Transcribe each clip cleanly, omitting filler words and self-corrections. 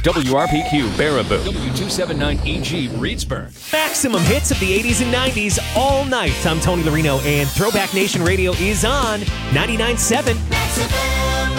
WRPQ Baraboo, W279EG Reedsburg. Maximum hits of the 80s and 90s all night. I'm Tony Larino, and Throwback Nation Radio is on 99.7 Maximum.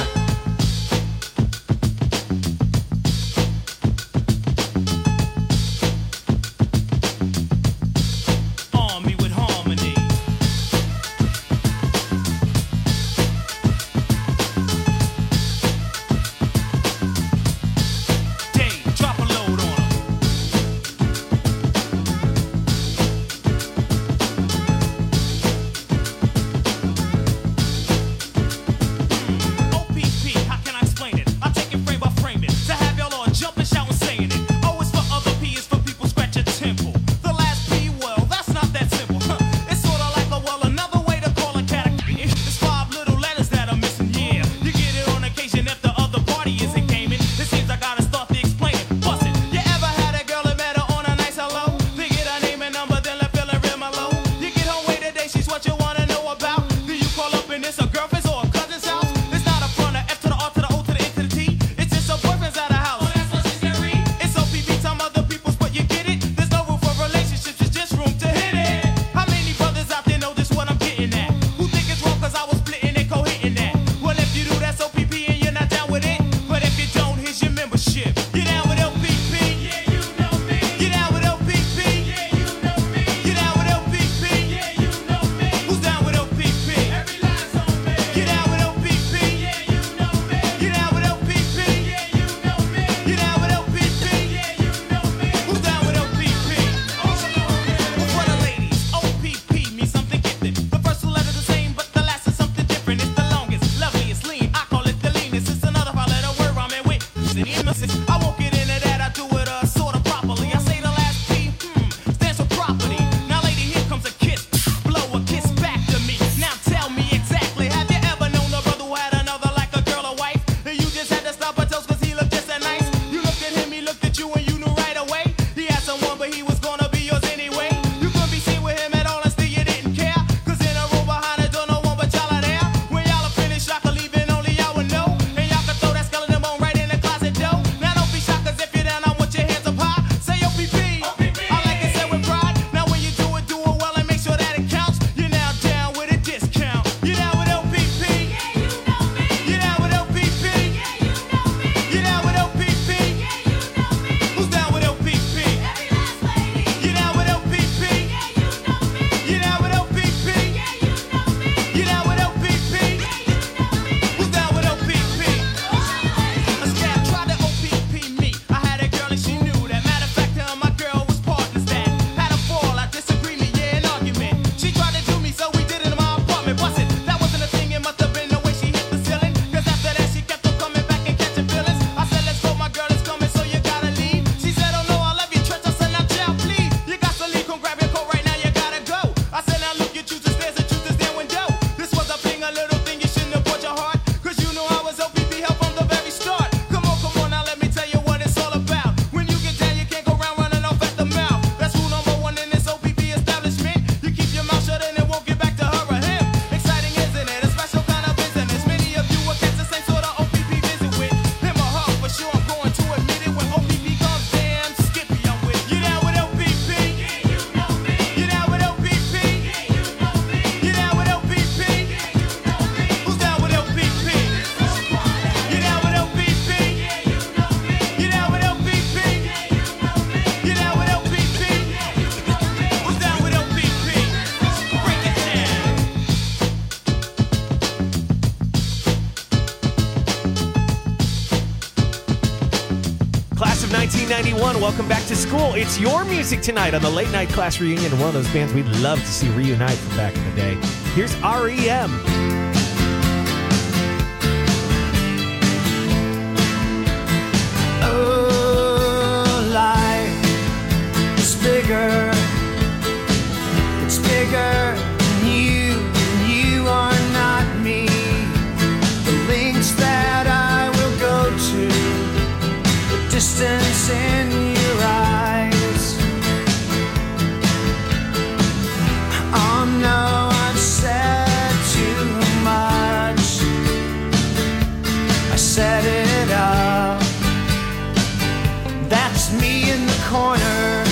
Class of 1991, welcome back to school. It's your music tonight on the Late Night Class Reunion, one of those bands we'd love to see reunite from back in the day. Here's REM. Oh, life is bigger. It's bigger than you are not me. The links that I will go to, the distance in your eyes. Oh no, I've said too much. I set it up. me in the corner.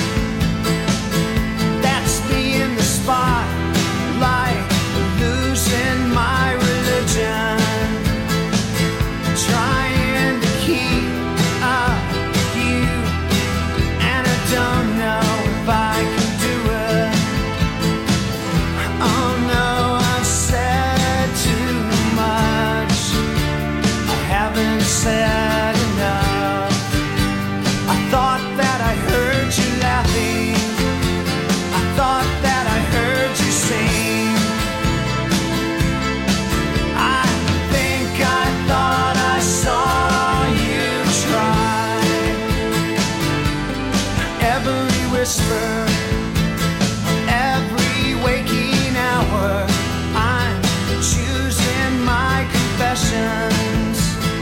That's me in the spotlight, losing my religion, trying to keep up with you, and I don't know if I can do it. Oh no, I've said too much. I haven't said enough. I thought that I heard you laughing. I thought that I heard you sing. I think I thought I saw you try. Every whisper, every waking hour, I'm choosing my confessions,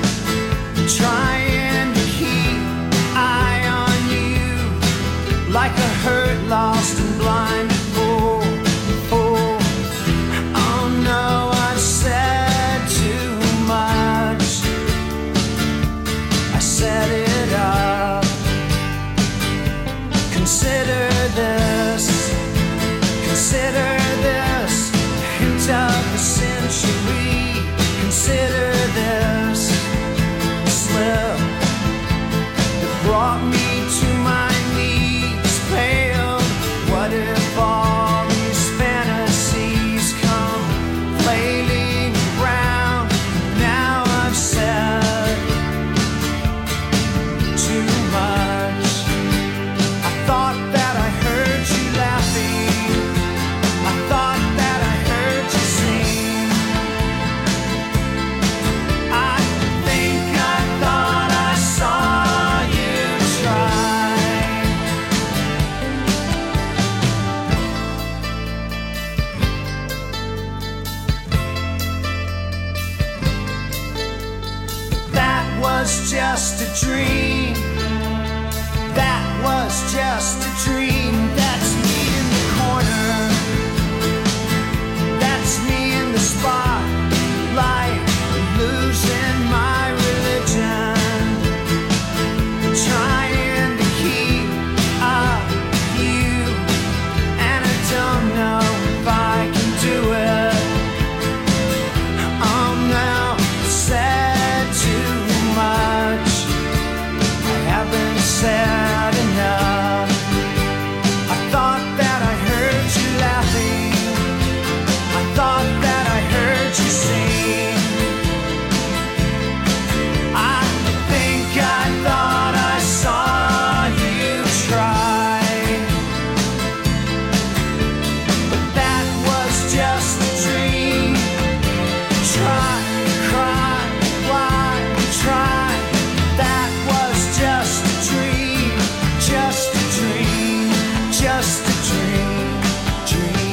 trying to keep eye on you, like a hurt, lost and blind fool. Oh no, I've said too much. I set it up. Consider this, consider this, hint of the century. Consider this slip that brought me to my knees, paled. What if all these fantasies come flailing around? Now I've said too much. I thought that I heard you laughing. I thought that I heard you sing. I think I thought I saw you try. That was just a dream. That was just a dream. That's me in the corner. That's me in the spotlight, losing my religion, trying to keep up with you, and I don't know if I can do it. Oh no, I've said too much. I haven't said enough. I thought that I heard you laughing. I thought that I heard you sing. I think I thought I saw you try. But that was just a dream. Try, cry, why try? That was just a dream, just a dream, just a dream, dream.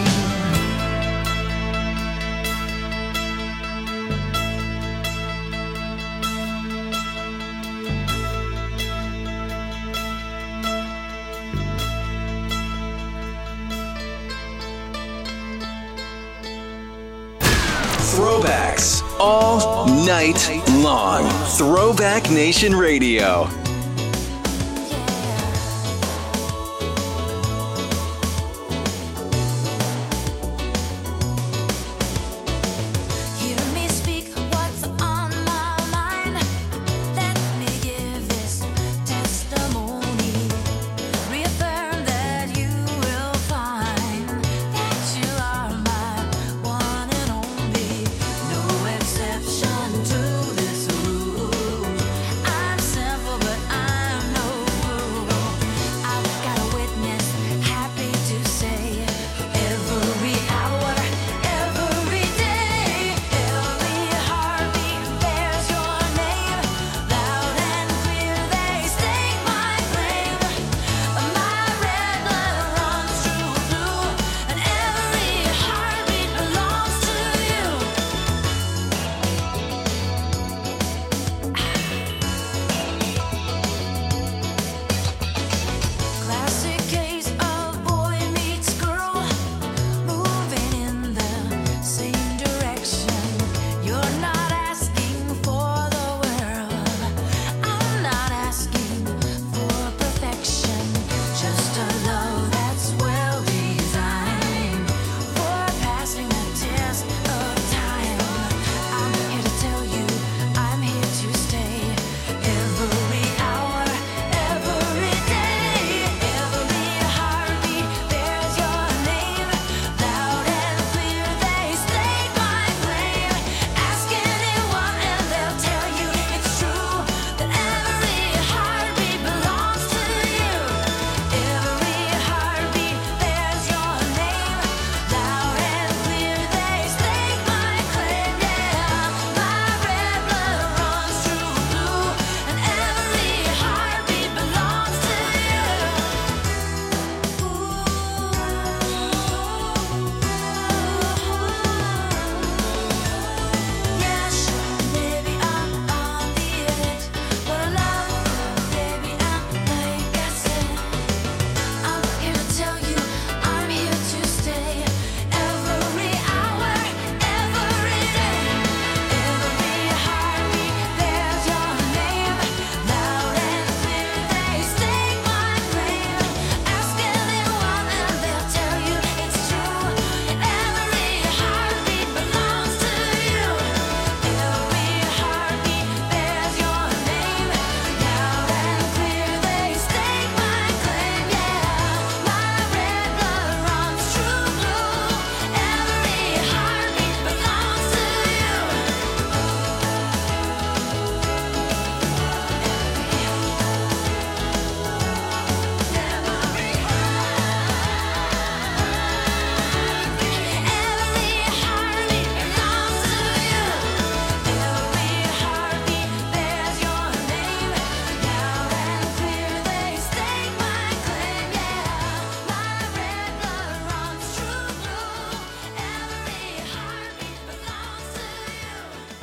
Throwbacks all night long. Throwback Nation Radio. Hear me speak what's on my mind. Let me give this testimony. Reaffirm that you will find that you are my one and only. No exception to this rule. I'm simple but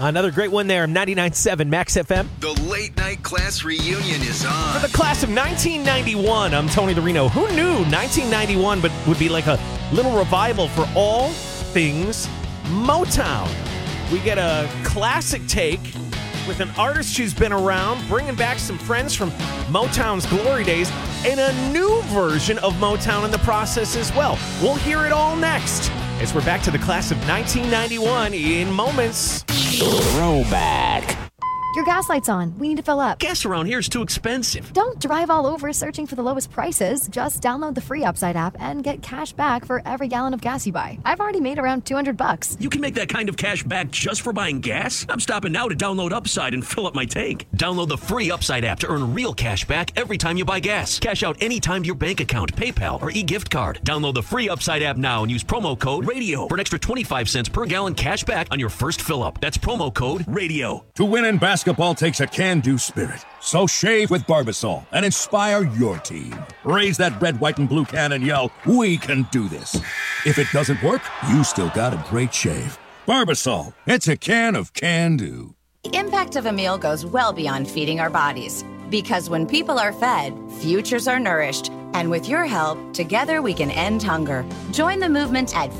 Another great one there, 99.7 Max FM. The late night class reunion is on. For the class of 1991, I'm Tony DeRino. Who knew 1991 but would be like a little revival for all things Motown? We get a classic take with an artist who's been around, bringing back some friends from Motown's glory days, and a new version of Motown in the process as well. We'll hear it all next as we're back to the class of 1991 in moments. Throwback. Your gas light's on. We need to fill up. Gas around here is too expensive. Don't drive all over searching for the lowest prices. Just download the free Upside app and get cash back for every gallon of gas you buy. I've already made around $200. You can make that kind of cash back just for buying gas? I'm stopping now to download Upside and fill up my tank. Download the free Upside app to earn real cash back every time you buy gas. Cash out anytime to your bank account, PayPal, or e-gift card. Download the free Upside app now and use promo code RADIO for an extra 25 cents per gallon cash back on your first fill up. That's promo code RADIO. To win in basketball takes a can-do spirit. So shave with Barbasol and inspire your team. Raise that red, white, and blue can and yell, "We can do this." If it doesn't work, you still got a great shave. Barbasol, it's a can of can-do. The impact of a meal goes well beyond feeding our bodies. Because when people are fed, futures are nourished. And with your help, together we can end hunger. Join the movement at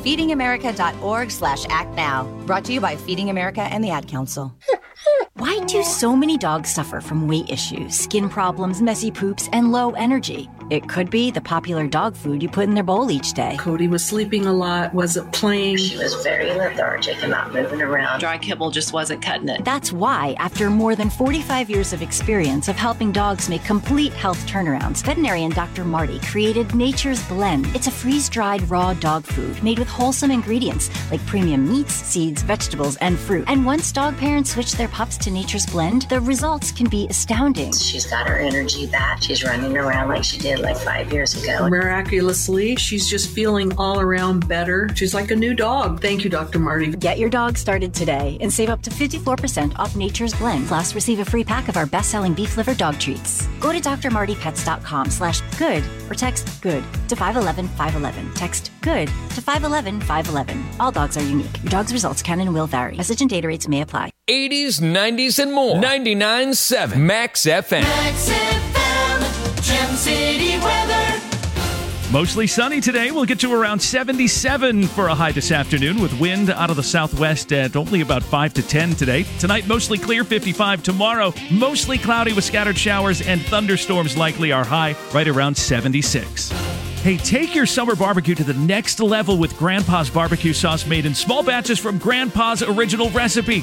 feedingamerica.org/actnow. Brought to you by Feeding America and the Ad Council. Why do so many dogs suffer from weight issues, skin problems, messy poops, and low energy? It could be the popular dog food you put in their bowl each day. Cody was sleeping a lot, wasn't playing. She was very lethargic and not moving around. Dry kibble just wasn't cutting it. That's why, after more than 45 years of experience of helping dogs make complete health turnarounds, veterinarian Dr. Marty created Nature's Blend. It's a freeze-dried raw dog food made with wholesome ingredients like premium meats, seeds, vegetables, and fruit. And once dog parents switch their pups to Nature's Blend, the results can be astounding. She's got her energy back. She's running around like she did like 5 years ago. Miraculously, she's just feeling all around better. She's like a new dog. Thank you, Dr. Marty. Get your dog started today and save up to 54% off Nature's Blend. Plus, receive a free pack of our best-selling beef liver dog treats. Go to drmartypets.com/good or text GOOD to 511-511. Text GOOD to 511-511. All dogs are unique. Your dog's results can and will vary. Message and data rates may apply. 80s, 90s, and more. 99.7 Max FM. Max FM, Gem City weather. Mostly sunny today. We'll get to around 77 for a high this afternoon with wind out of the southwest at only about 5 to 10 today. Tonight, mostly clear, 55. Tomorrow, mostly cloudy with scattered showers and thunderstorms likely. Our high right around 76. Hey, take your summer barbecue to the next level with Grandpa's barbecue sauce made in small batches from Grandpa's original recipe,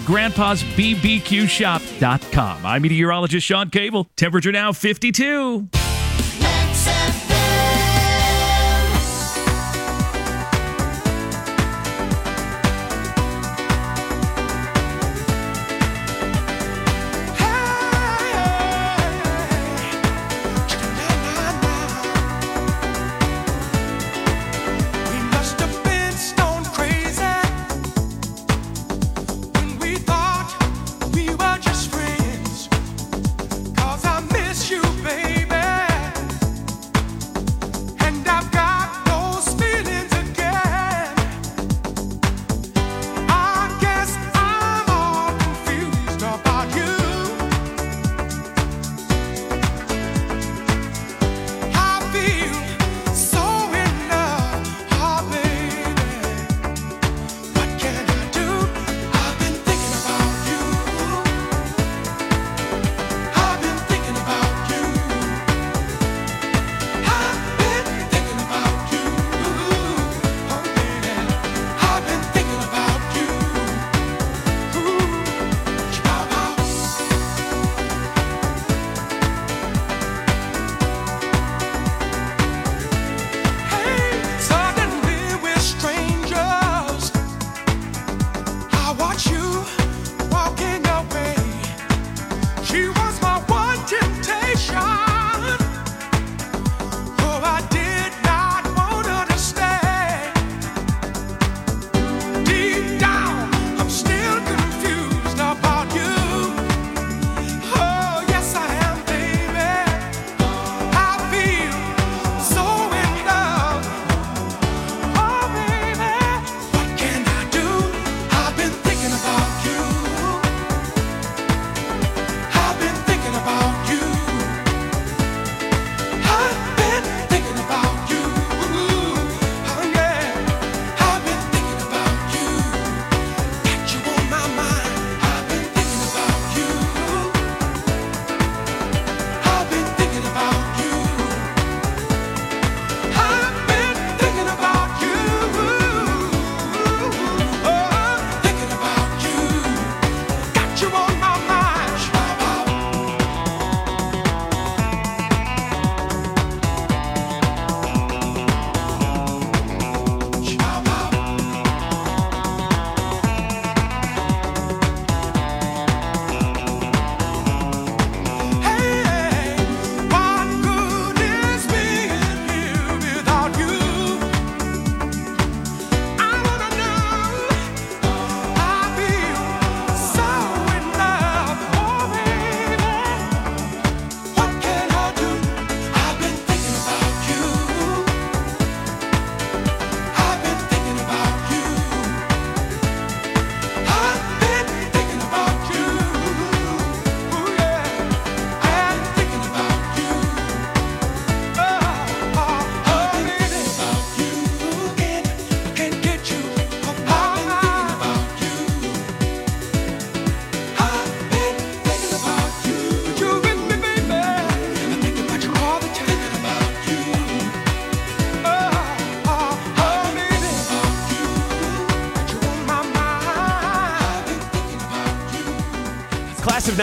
grandpa'sbbqshop.com. I'm meteorologist Sean Cable. Temperature now 52. Max FM.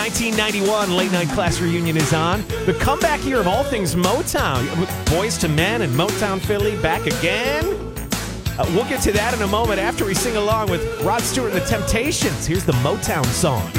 1991 Late Night Class Reunion is on. The comeback year of all things Motown. Boys to Men and Motown Philly back again. We'll get to that in a moment after we sing along with Rod Stewart and the Temptations. Here's the Motown song.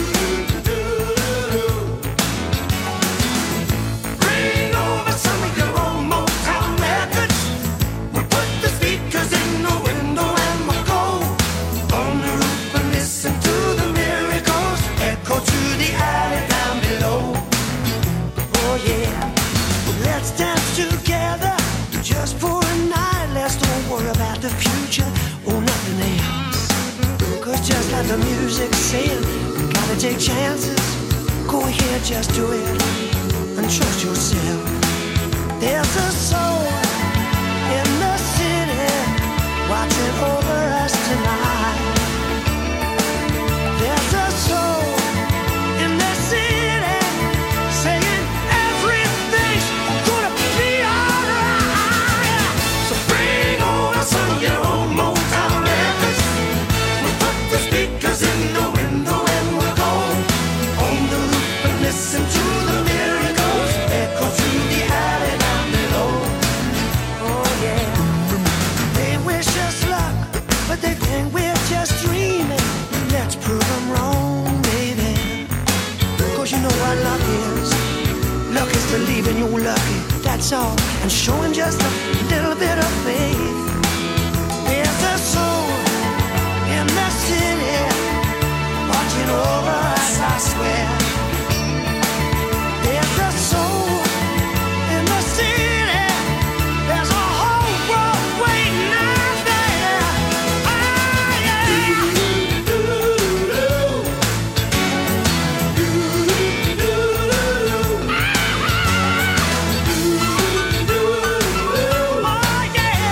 Bring over some of your own Motown records. We put the speakers in the window and we'll go on the roof and listen to the miracles echo to the alley down below. Oh yeah, let's dance together just for a night. Let's don't worry about the future or nothing else. 'Cause just like the music said, you gotta take chances. Go ahead, just do it and trust yourself. There's a soul in the city watching over us tonight. There's a soul in the city saying everything's gonna be alright. So bring over some of your own Motown records. We'll put the speakers in the window and we'll go on the roof and listen to the miracles echo to the alley down below. Oh yeah. They wish us luck, but they think we're just dreaming. Let's prove them wrong, baby. 'Cause you know what luck is. Luck is believing you're lucky, that's all. And showing just a little bit of faith. There's a soul in the city watching over us, I swear. There's a soul in the city. There's a whole world waiting out there. Ah, yeah. Oh, yeah.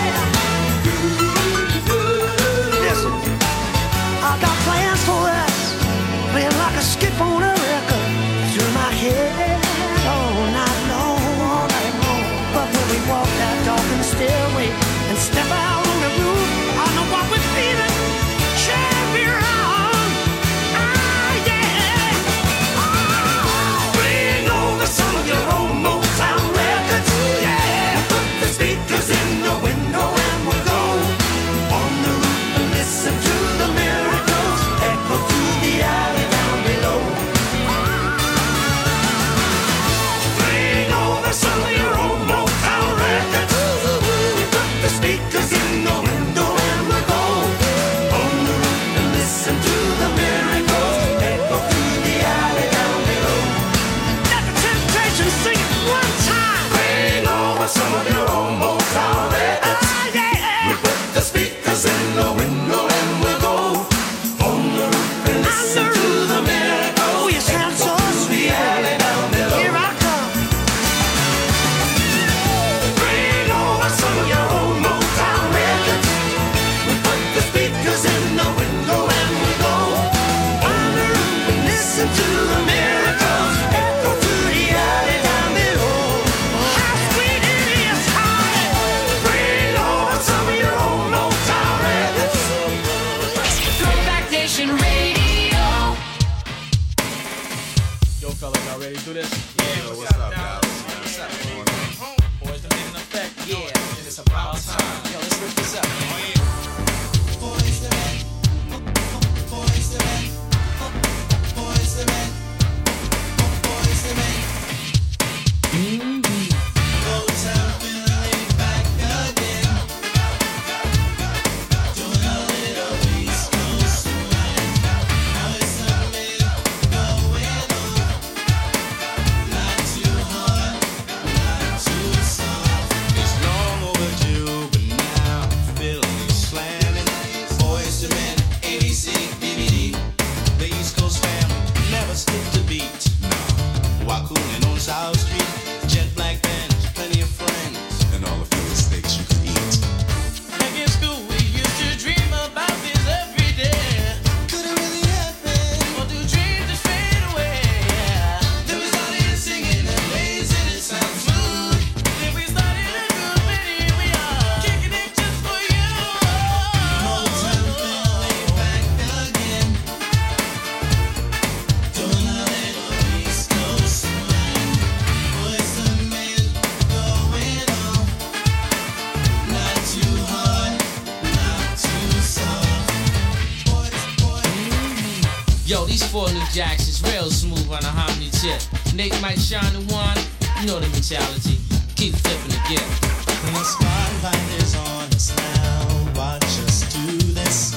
These 4 new jacks is real smooth on a harmony tip. Nate might shine the one, you know the mentality. Keep flipping the gift. The spotlight is on us now. Watch us do this.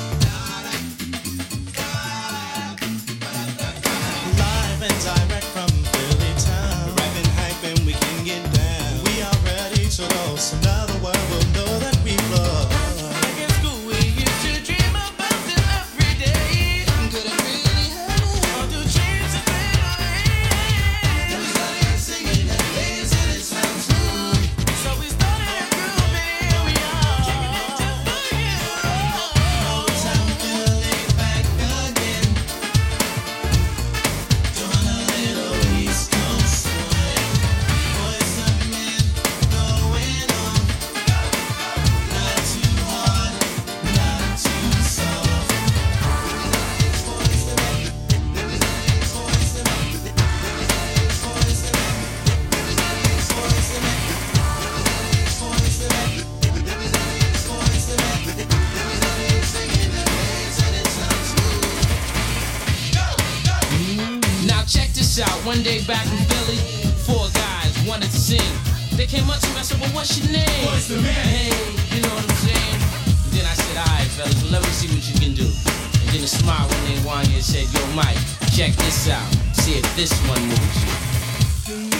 Live and direct from Philly town. Rapping hype and we can get down. We are ready to roll, so now the world will know that we flow. Back in school we used to dream about it every day. Couldn't really have it. All the dreams that went away. Then we started singing and dancing, it sounds smooth. So we started grooving, here we are. Kicking it just for you. Motown Philly back again. Doing a little East Coast swing. Boys and men going on. Not too hard, not too soft. Now check this out. One day back in Philly, 4 guys wanted to sing. They came up to me, I said, well, what's your name? What's the man? Hey, you know what I'm saying? And then I said, all right, fellas, well, let me see what you can do. And then a smile when they won and said, yo, Mike, check this out. See if this one moves you.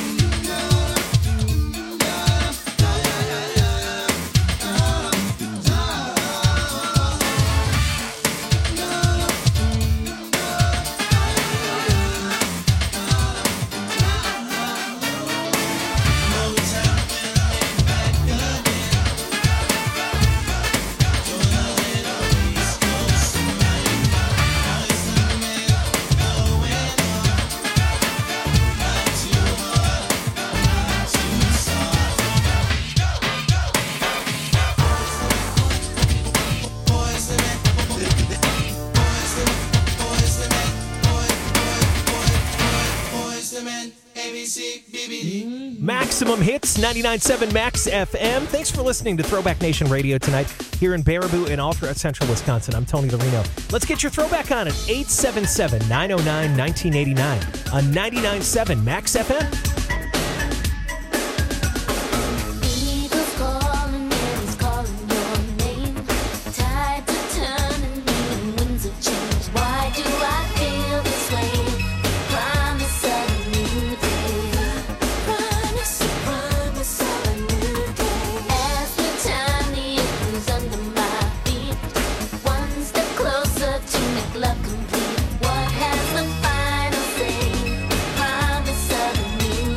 Maximum Hits, 99.7 Max FM. Thanks for listening to Throwback Nation Radio tonight here in Baraboo and all throughout central Wisconsin. I'm Tony Larino. Let's get your throwback on at 877-909-1989 on 99.7 Max FM. Eagles calling, Eddie's calling your name. Tide to turn and winds of change. Why do I feel this way? Promise of a new day. Promise of a new day. As we turn the echoes under my feet, one step closer to make love complete. What has the final say? Promise of a new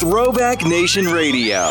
Throwback Nation Radio.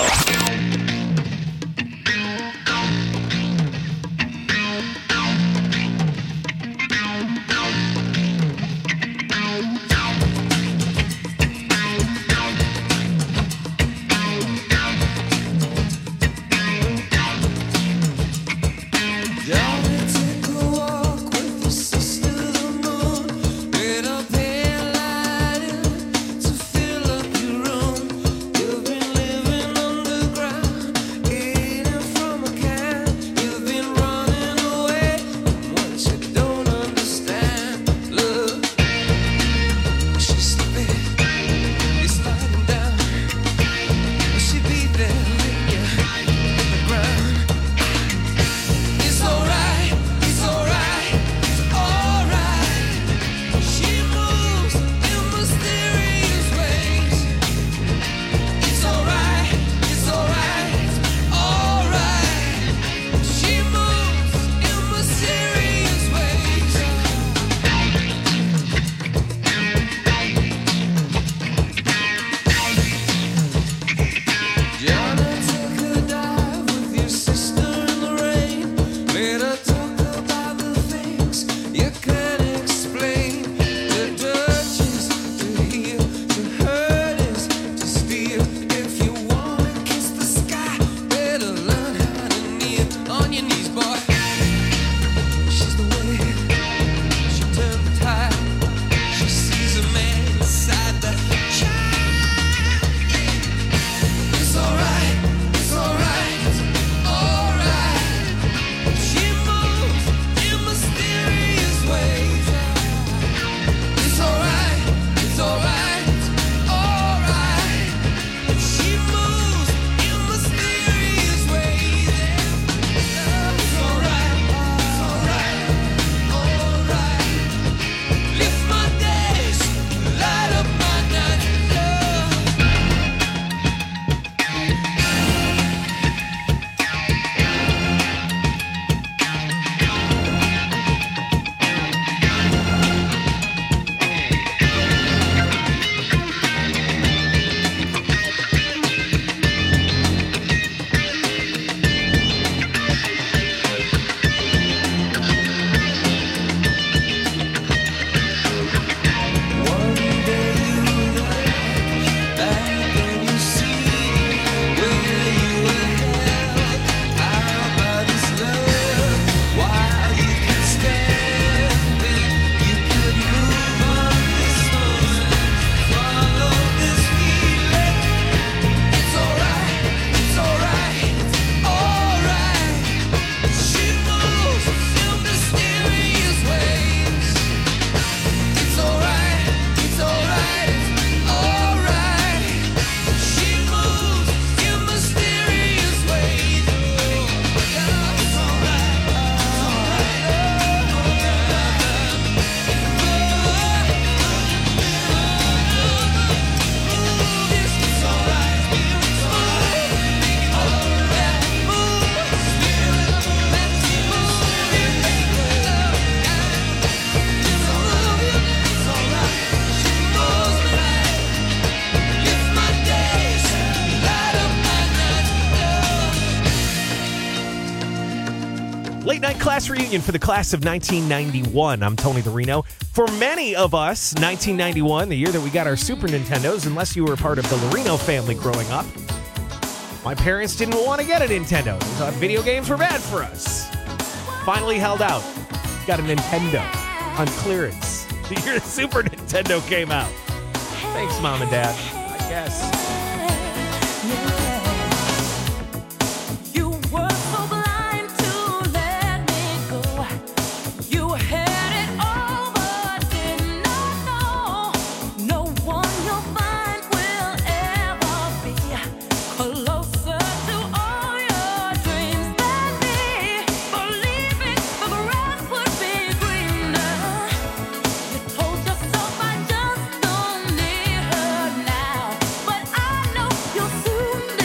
Late night class reunion for the class of 1991. I'm Tony the Reno. For many of us, 1991, the year that we got our Super Nintendos, unless you were part of the Loreno family growing up, my parents didn't want to get a Nintendo. They thought video games were bad for us. Finally held out. Got a Nintendo on clearance the year the Super Nintendo came out. Thanks, Mom and Dad, I guess. Soon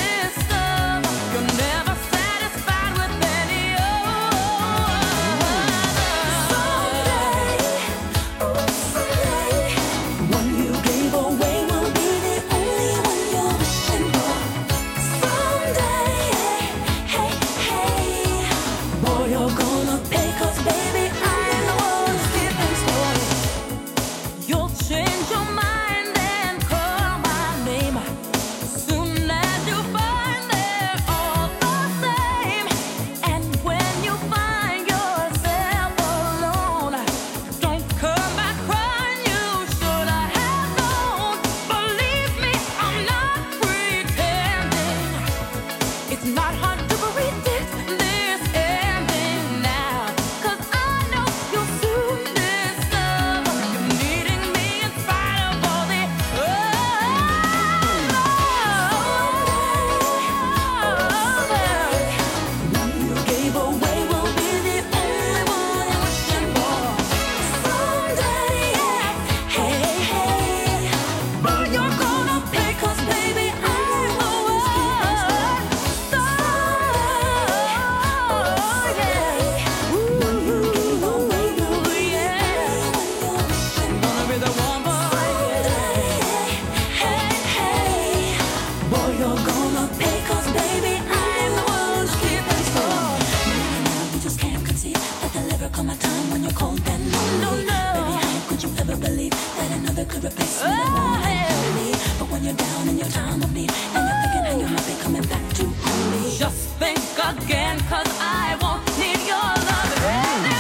that another could replace me. But when you're down in your time of need, and you're thinking how you might be coming back to me, just think again, 'cause I won't need your love anymore.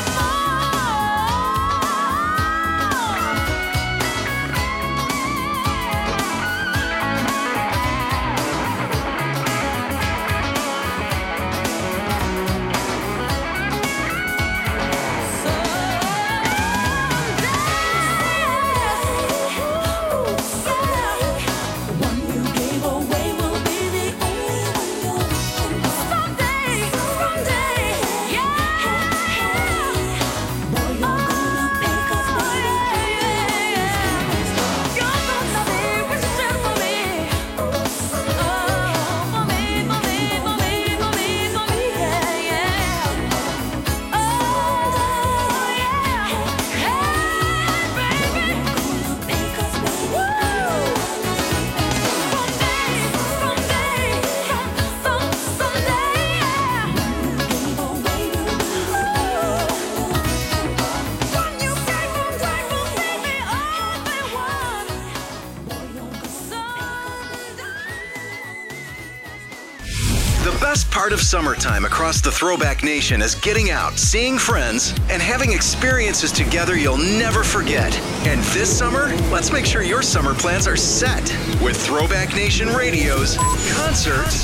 Part of summertime across the Throwback Nation is getting out, seeing friends, and having experiences together you'll never forget. And this summer, let's make sure your summer plans are set with Throwback Nation Radio's Concerts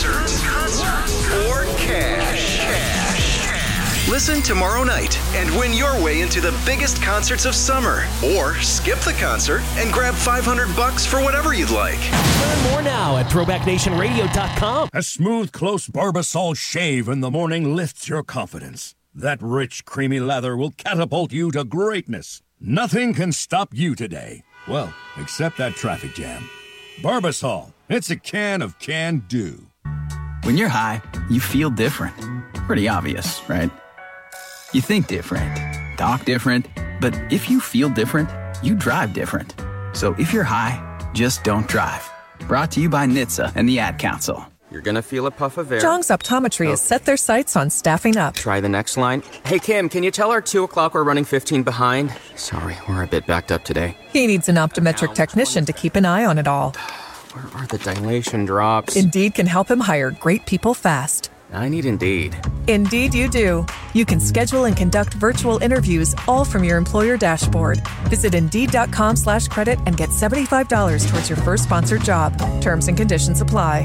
or Cash. Listen tomorrow night and win your way into the biggest concerts of summer. Or skip the concert and grab $500 for whatever you'd like. Learn more now at throwbacknationradio.com. A smooth, close Barbasol shave in the morning lifts your confidence. That rich, creamy lather will catapult you to greatness. Nothing can stop you today. Well, except that traffic jam. Barbasol, it's a can of can-do. When you're high, you feel different. Pretty obvious, right? You think different, talk different, but if you feel different, you drive different. So if you're high, just don't drive. Brought to you by NHTSA and the Ad Council. You're going to feel a puff of air. Jong's Optometry has set their sights on staffing up. Try the next line. Hey, Kim, can you tell our 2 o'clock we're running 15 behind? Sorry, we're a bit backed up today. He needs an optometric technician to keep an eye on it all. Where are the dilation drops? Indeed can help him hire great people fast. I need Indeed. Indeed you do. You can schedule and conduct virtual interviews all from your employer dashboard. Visit Indeed.com/credit and get $75 towards your first sponsored job. Terms and conditions apply.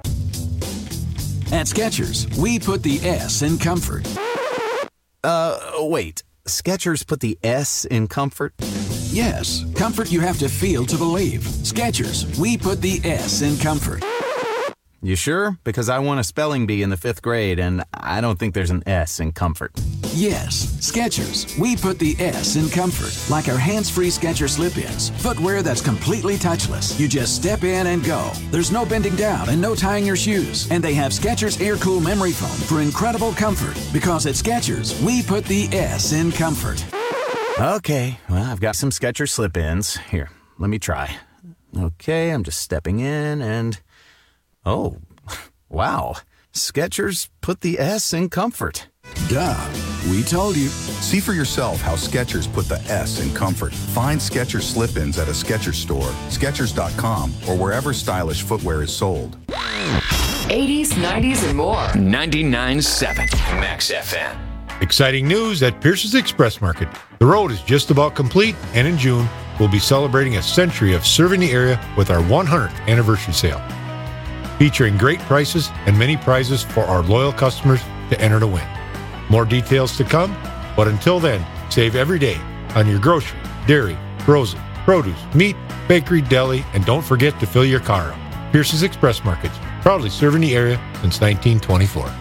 At Skechers, we put the S in comfort. Wait. Skechers put the S in comfort? Yes, comfort you have to feel to believe. Skechers, we put the S in comfort. You sure? Because I won a spelling bee in the 5th grade, and I don't think there's an S in comfort. Yes, Skechers, we put the S in comfort. Like our hands-free Skechers slip-ins. Footwear that's completely touchless. You just step in and go. There's no bending down and no tying your shoes. And they have Skechers Air Cool Memory Foam for incredible comfort. Because at Skechers, we put the S in comfort. Okay, well, I've got some Skechers slip-ins. Here, let me try. Okay, I'm just stepping in and... Oh, wow. Skechers put the S in comfort. Duh. We told you. See for yourself how Skechers put the S in comfort. Find Skechers slip-ins at a Skechers store, Skechers.com, or wherever stylish footwear is sold. 80s, 90s, and more. 99.7 Max FM. Exciting news at Pierce's Express Market. The road is just about complete, and in June, we'll be celebrating a century of serving the area with our 100th anniversary sale. Featuring great prices and many prizes for our loyal customers to enter to win. More details to come, but until then, save every day on your grocery, dairy, frozen, produce, meat, bakery, deli, and don't forget to fill your car up. Pierce's Express Markets, proudly serving the area since 1924.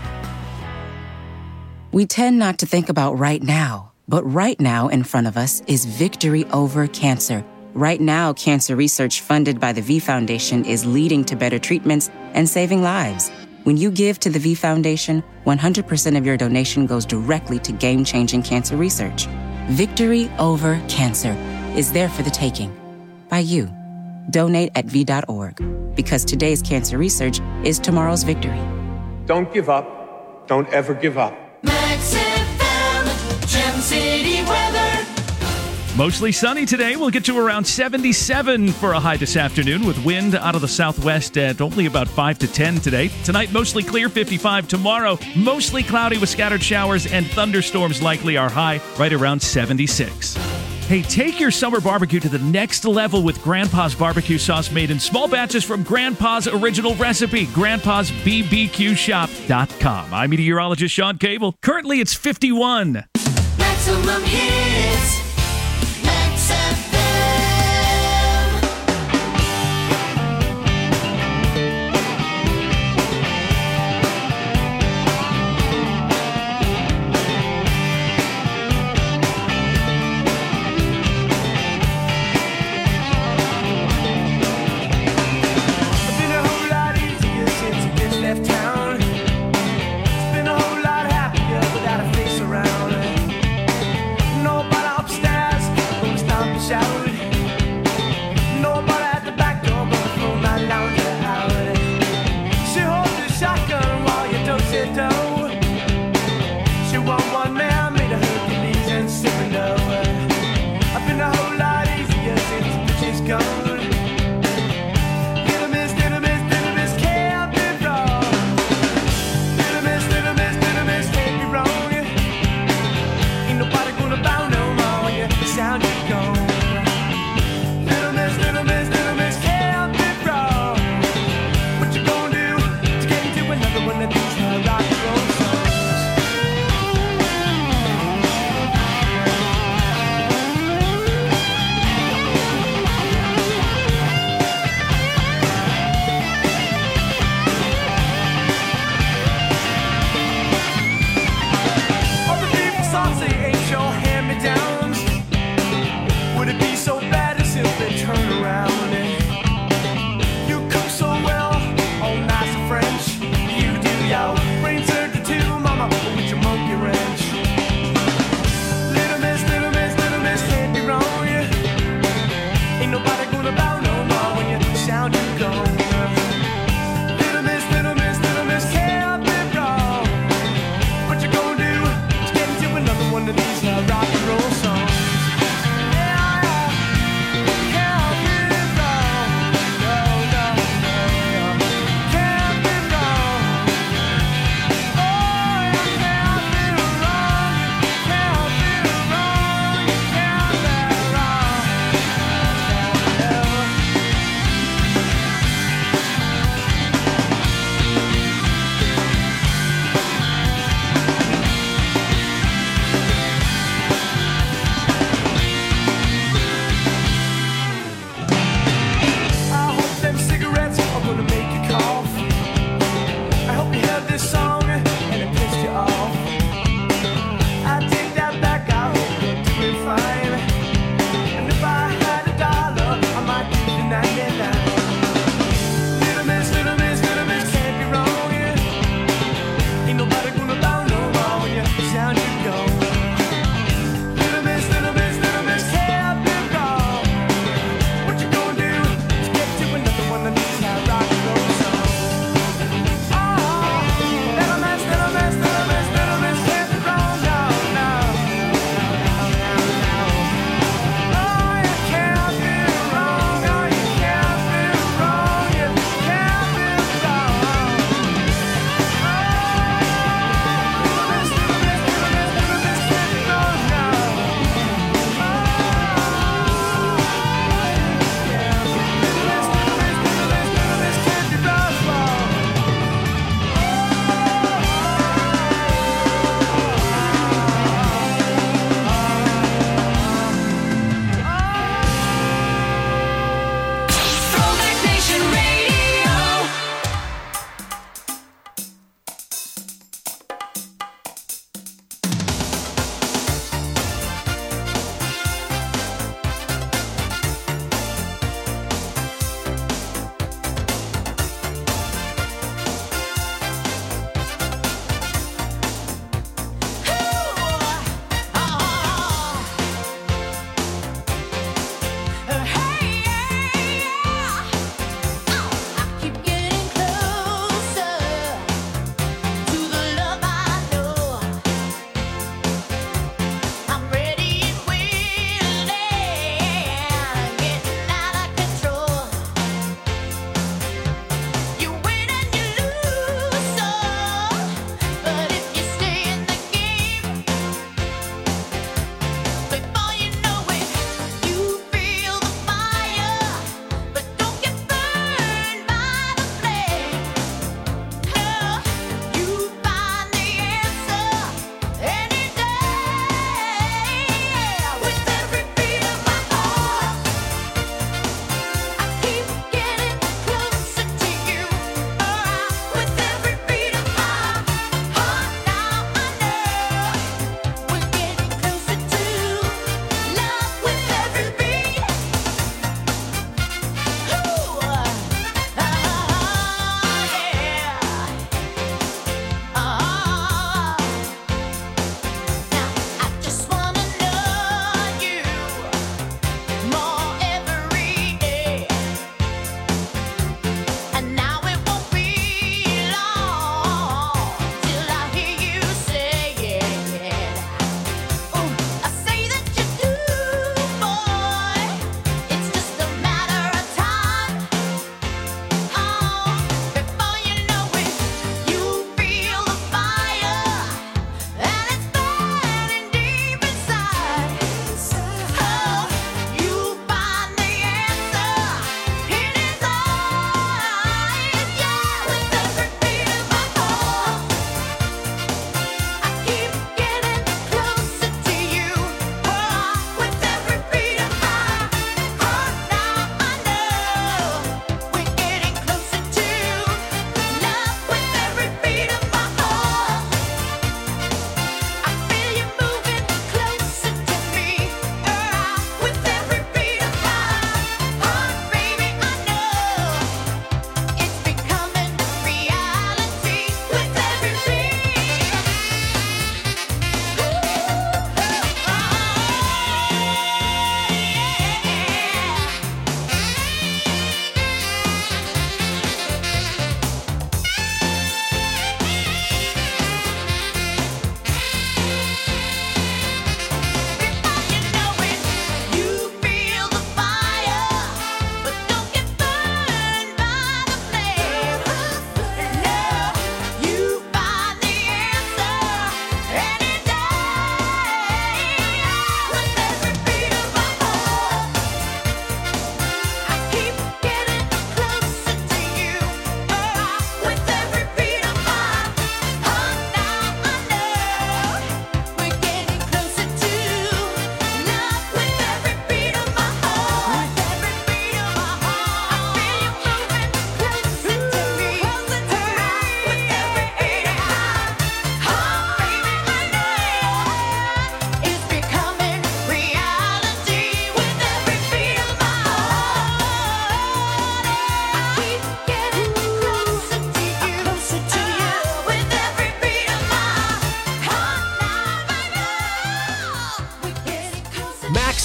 We tend not to think about right now, but right now in front of us is victory over cancer. Right now, cancer research funded by the V Foundation is leading to better treatments and saving lives. When you give to the V Foundation, 100% of your donation goes directly to game-changing cancer research. Victory over cancer is there for the taking. By you. Donate at V.org. Because today's cancer research is tomorrow's victory. Don't give up. Don't ever give up. Max FM, Gem City weather. Mostly sunny today. We'll get to around 77 for a high this afternoon with wind out of the southwest at only about 5 to 10 today. Tonight, mostly clear, 55. Tomorrow, mostly cloudy with scattered showers and thunderstorms likely. Our high right around 76. Hey, take your summer barbecue to the next level with Grandpa's barbecue sauce made in small batches from Grandpa's original recipe, grandpa'sbbqshop.com. I'm meteorologist Sean Cable. Currently, it's 51. Maximum hits. Max FM. It's been a whole lot easier since you just left town. It's been a whole lot happier without a face around. Nobody upstairs gonna stop and shout. Nobody at the back door gonna throw my lounger out. She holds the shotgun while you don't sit down. She want one man, made a Hercules and Cyrano. I've been a whole lot easier since she's gone. Little miss, can't be wrong. Little miss, can't be wrong. Ain't nobody gonna bow no more when you sound you gone. Little miss, can't be wrong. What you gonna do to get into another one of these rock and roll songs?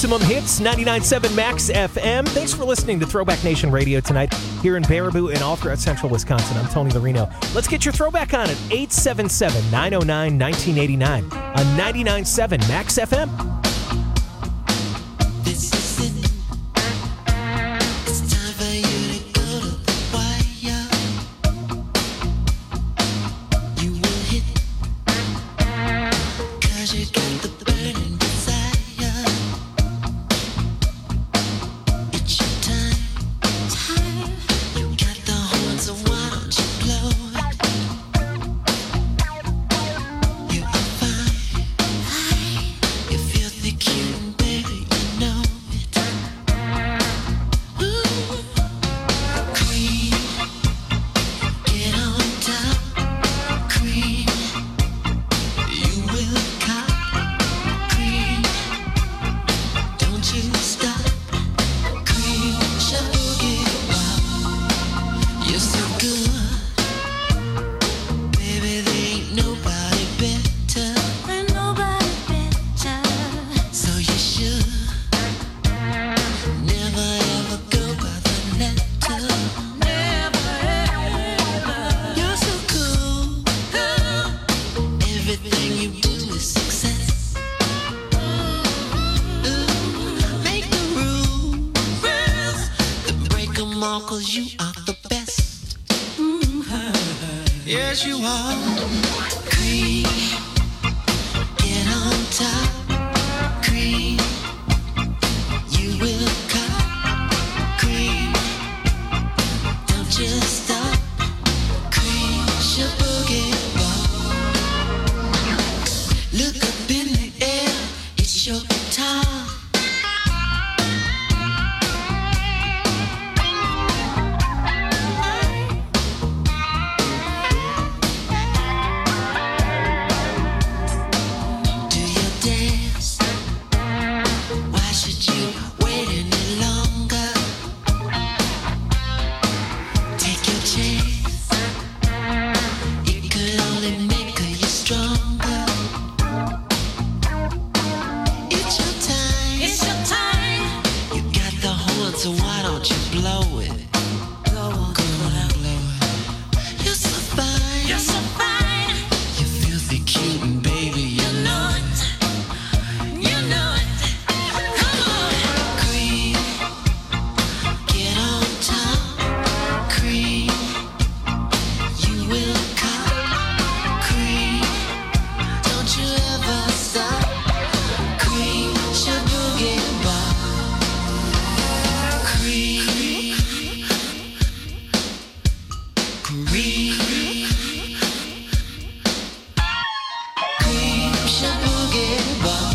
Maximum Hits, 99.7 Max FM. Thanks for listening to Throwback Nation Radio tonight here in Baraboo and all throughout central Wisconsin. I'm Tony Larino. Let's get your throwback on at 877-909-1989 on 99.7 Max FM. Yes, you are. Cream, get on top. Cream, you will cop. Cream, don't you stop. Cream, your boogie wall. Look up in the air, it's your guitar. So why don't you blow it? Blow on, blow it. You're so fine. You're so fine. You're filthy cute and baby, you know it. You know it. Come on. Cream, get on top. Cream, you will cop. Cream, don't you ever stop. Cream, your boogie bar. Cream, shampoo, get bar.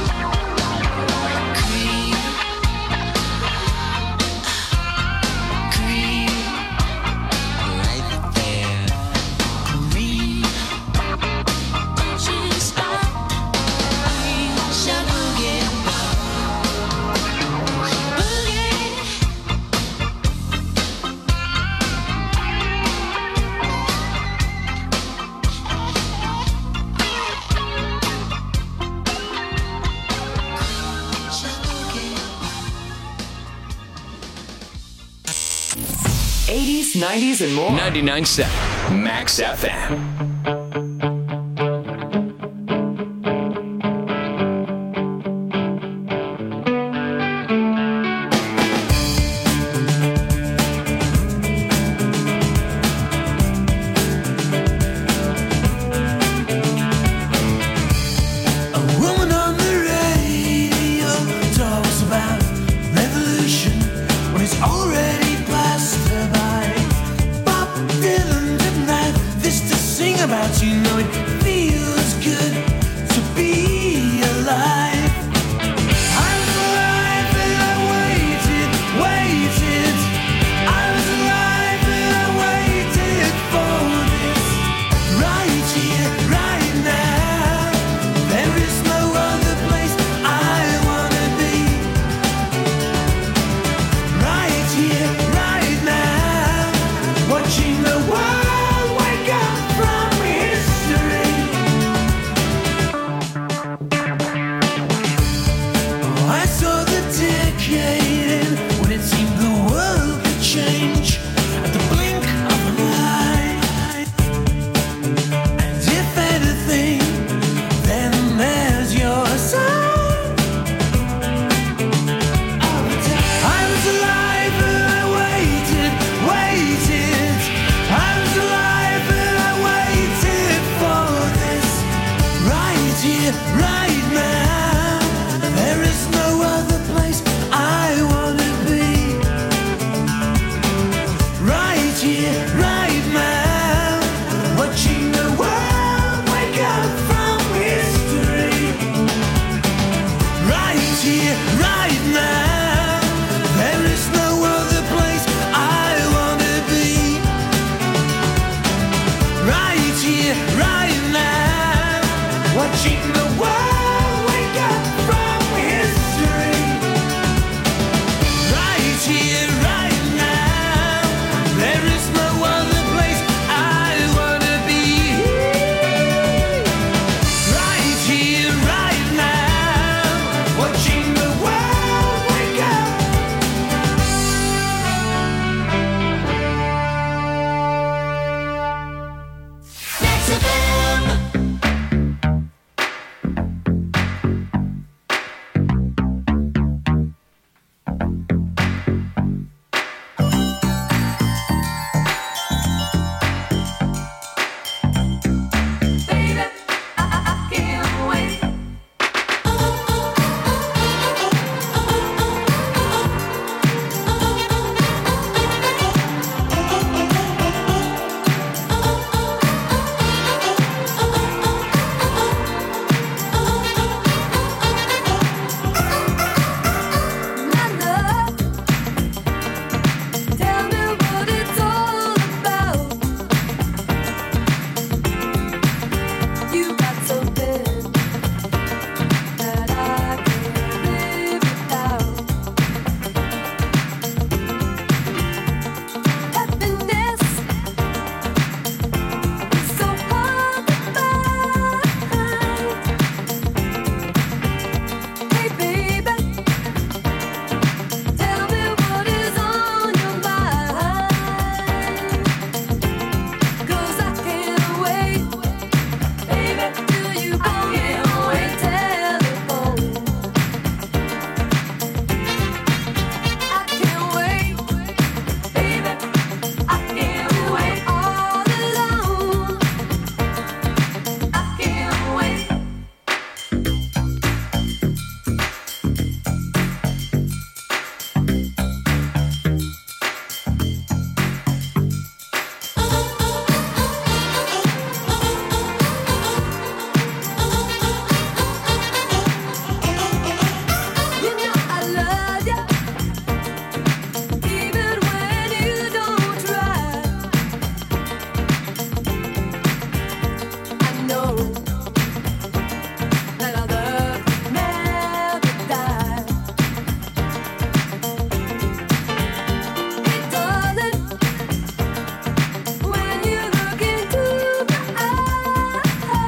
Cream, right there. Cream, don't you stop. Cream, shampoo, get bar. Boogie. '80s, '90s, and more. 99.7 Max FM.